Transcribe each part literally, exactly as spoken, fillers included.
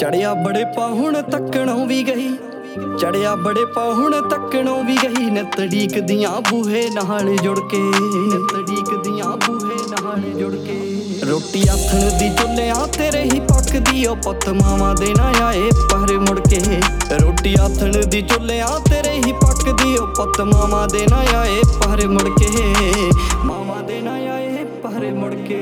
ਚੜਿਆ ਬੜੇ ਪਾਹੁਣ ਤੱਕਣੋਂ ਵੀ ਗਈ ਚੜਿਆ ਬੜੇ ਪਾਹੁਣ ਤੱਕਣੋਂ ਵੀ ਗਈ ਨਿੱਤ ਡੀਕਦੀਆਂ ਬੂਹੇ ਨਾਲ ਜੁੜ ਕੇ ਨਿੱਤ ਡੀਕਦੀਆਂ ਬੂਹੇ ਨਾਲ ਜੁੜ ਕੇ ਰੋਟੀ ਆਥਣ ਦੀ ਚੁੱਲ੍ਹਿਆਂ ਤੇ ਰਹੀ ਪੱਕਦੀ ਓ ਪੁੱਤ ਮਾਵਾਂ ਦੇ ਨਾ ਆਏ ਪਰ ਮੁੜ ਕੇ ਰੋਟੀ ਆਥਣ ਦੀ ਚੁੱਲ੍ਹਿਆਂ ਤੇ ਰਹੀ ਪੱਕਦੀ ਓ ਪੁੱਤ ਮਾਵਾਂ ਦੇ ਨਾ ਆਏ ਪਰ ਮੁੜ ਕੇ ਮਾਵਾਂ ਦੇ ਨਾ ਆਏ ਪਰ ਮੁੜ ਕੇ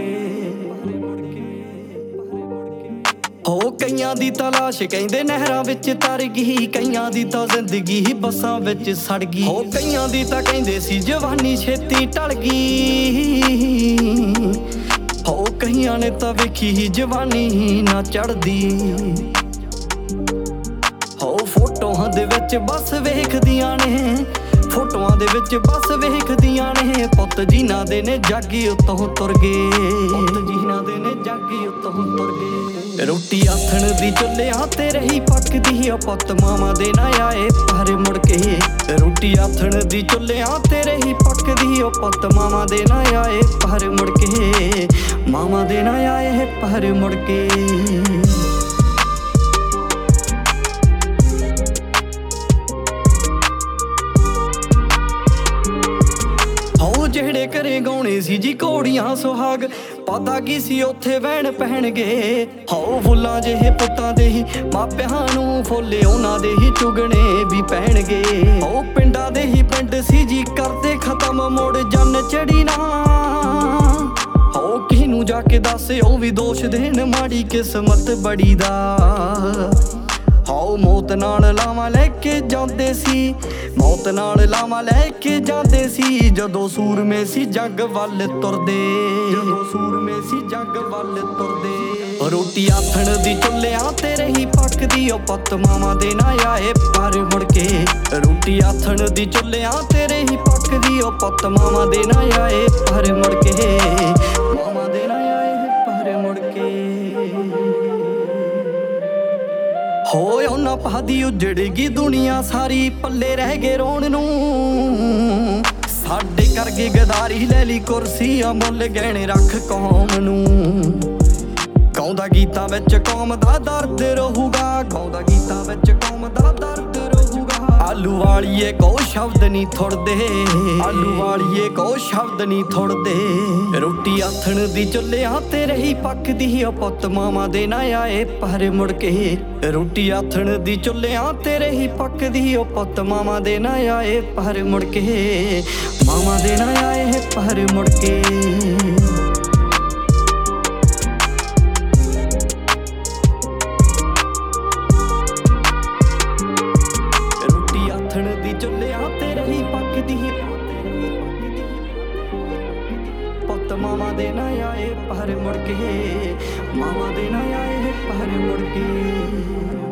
ਹੋ ਕਈਆਂ ਦੀ ਤਲਾਸ਼ ਕਹਿੰਦੇ ਨਹਿਰਾਂ ਵਿੱਚ ਤਰ ਗਈ ਕਈਆਂ ਦੀ ਤਾਂ ਜ਼ਿੰਦਗੀ ਬੱਸਾਂ ਵਿੱਚ ਸੜ ਗਈ ਹੋ ਕਈਆਂ ਦੀ ਤਾਂ ਕਹਿੰਦੇ ਸੀ ਜਵਾਨੀ ਛੇਤੀ ਟਲ ਗਈ ਹੋ ਕਈਆਂ ਨੇ ਤਾਂ ਵੇਖੀ ਜਵਾਨੀ ਨਾ ਚੜਦੀ ਹੋ ਫੋਟੋਆਂ ਦੇ ਵਿੱਚ ਬਸ ਵੇਖਦੀਆਂ ਨੇ ਫੋਟੋਆਂ ਦੇ ਵਿੱਚ ਬਸ ਵੇਖਦੀਆਂ ਨੇ ਪੁੱਤ ਜਿਨ੍ਹਾਂ ਦੇ ਨੇ ਜਾਗੀ ਉੱਤੋਂ ਤੁਰ ਗਏ ਪੁੱਤ ਜਿਨ੍ਹਾਂ ਦੇ ਨੇ ਜਾਗੀ ਉੱਤੋਂ ਤੁਰ ਗਏ ਰੋਟੀ ਆਥਣ ਦੀ ਚੁੱਲ੍ਹਿਆਂ ਤੇ ਰਹੀ ਪੱਕਦੀ ਓ ਪੁੱਤ ਮਾਵਾਂ ਦੇ ਨਾ ਆਏ ਪਰ ਮੁੜ ਕੇ ਰੋਟੀ ਆਥਣ ਦੀ ਚੁੱਲ੍ਹਿਆਂ ਤੇ ਰਹੀ ਪੱਕਦੀ ਓ ਪੁੱਤ ਮਾਵਾਂ ਦੇ ਨਾ ਆਏ ਪਰ ਮੁੜ ਕੇ ਮਾਵਾਂ ਦੇ ਨਾ ਆਏ ਪਰ ਮੁੜ ਕੇ ਜਿਹੜੇ ਘਰੇ ਗਾਉਣੇ ਸੀ ਜੀ ਘੋੜੀਆਂ ਸੁਹਾਗ ਪਤਾ ਕੀ ਸੀ ਉੱਥੇ ਵਹਿਣ ਪਹਿਣਗੇ ਹੋ ਫੁੱਲਾਂ ਜਿਹੇ ਪੁੱਤਾਂ ਦੇ ਹੀ ਮਾਪਿਆਂ ਨੂੰ ਫੁੱਲੇ ਉਹਨਾਂ ਦੇ ਹੀ ਚੁਗਣੇ ਵੀ ਪੈਣਗੇ ਹੋ ਪਿੰਡਾਂ ਦੇ ਹੀ ਪਿੰਡ ਸੀ ਜੀ ਕਰਦੇ ਖਤਮ ਮੋੜ ਜੰਨ ਚੜੀ ਨਾ ਹੋ ਕਿਹਨੂੰ ਜਾ ਕੇ ਦੱਸ ਉਹ ਵੀ ਦੋਸ਼ ਦੇਣ ਮਾੜੀ ਕਿਸਮਤ ਬੜੀ ਦਾ ਹੋ ਮੌਤ ਨਾਲ ਲਾਵਾਂ ਲੈ ਕੇ ਜਾਂਦੇ ਸੀ ਮੌਤ ਨਾਲ ਲਾਵਾਂ ਲੈ ਕੇ ਜਾਂਦੇ ਸੀ ਜਦੋਂ ਸੂਰਮੇ ਸੀ ਜੱਗ ਵੱਲ ਤੁਰਦੇ ਜਦੋਂ ਸੂਰਮੇ ਸੀ ਜੱਗ ਵੱਲ ਤੁਰਦੇ ਰੋਟੀ ਆਥਣ ਦੀ ਚੁੱਲ੍ਹਿਆਂ ਤੇ ਰਹੀ ਪੱਕਦੀ ਓ ਪੁੱਤ ਮਾਵਾਂ ਦੇ ਨਾ ਆਏ ਪਰ ਮੁੜ ਕੇ ਰੋਟੀ ਆਥਣ ਦੀ ਚੁੱਲ੍ਹਿਆਂ ਤੇ ਰਹੀ ਪੱਕਦੀ ਓ ਪੁੱਤ ਮਾਵਾਂ ਦੇ ਨਾ ਆਏ ਪਰ ਮੁੜ ਕੇ ਮਾਵਾਂ ਦੇ ਨਾ ਆਏ ਪਰ ਮੁੜ ਕੇ ਹੋਏ ਉਹਨਾਂ ਪਾਦੀ ਉਜੜ ਗਈ ਦੁਨੀਆ ਸਾਰੀ ਪੱਲੇ ਰਹਿ ਗਏ ਰੋਣ ਨੂੰ ਸਾਡੇ ਕਰ ਗਏ ਗਦਾਰੀ ਲੈ ਲਈ ਕੁਰਸੀ ਅਮੁੱਲ ਗਹਿਣੇ ਰੱਖ ਕੌਮ ਨੂੰ ਗਾਉਂਦਾ ਗੀਤਾਂ ਵਿੱਚ ਕੌਮ ਦਾ ਦਰਦ ਰਹੂਗਾ ਗਾਉਂਦਾ ਗੀਤਾਂ ਵਿੱਚ ਕੌਮ ਦਾ ਦਰਦ ਰਹੂਗਾ ਆਲੂ ਵਾਲੀਏ ਕੋ ਸ਼ਬਦ ਨਹੀਂ ਥੁੜਦੇ ਆਲੂ ਵਾਲੀਏ ਕੋ ਸ਼ਬਦ ਨਹੀਂ ਥੁੜਦੇ ਰੋਟੀ ਆਥਣ ਦੀ ਚੁੱਲ੍ਹਿਆਂ ਤੇ ਰਹੀ ਪੱਕਦੀ ਓ ਪੁੱਤ ਮਾਵਾਂ ਦੇ ਨਾ ਆਏ ਪਰ ਮੁੜ ਕੇ ਰੋਟੀ ਆਥਣ ਦੀ ਚੁੱਲ੍ਹਿਆਂ ਤੇ ਰਹੀ ਪੱਕਦੀ ਓ ਪੁੱਤ ਮਾਵਾਂ ਦੇ ਨਾ ਆਏ ਪਰ ਮੁੜ ਕੇ ਮਾਵਾਂ ਦੇ ਨਾ ਆਏ ਪਰ ਮੁੜ ਕੇ ਚੁੱਲ੍ਹਿਆਂ ਤੇ ਰਹੀ ਪੱਕਦੀ ਪੁੱਤ ਮਾਵਾਂ ਦੇ ਨਾ ਆਏ ਪਰ ਮੁੜ ਕੇ ਮਾਵਾਂ ਦੇ ਨਾ ਆਏ ਪਰ ਮੁੜ ਕੇ